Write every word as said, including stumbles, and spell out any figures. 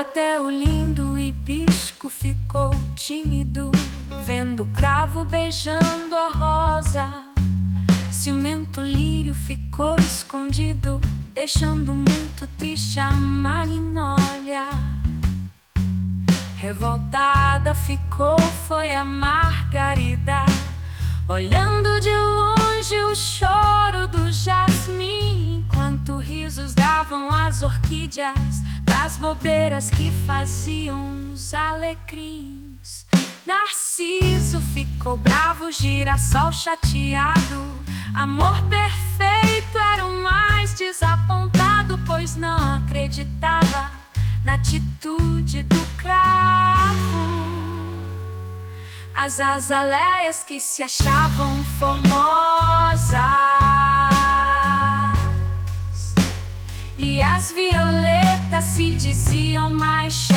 Até o lindo hibisco ficou tímido, vendo o cravo beijando a rosa. Ciumento lírio ficou escondido, deixando muito triste a magnólia. Revoltada ficou foi a margarida, olhando de longe o choro do jasmim, enquanto risos davam as orquídeas das bobeiras que faziam os alecrins. Narciso ficou bravo, girassol chateado, amor perfeito era o mais desapontado, pois não acreditava na atitude do cravo. As azaleias que se achavam formosas e as violetas se diziam mais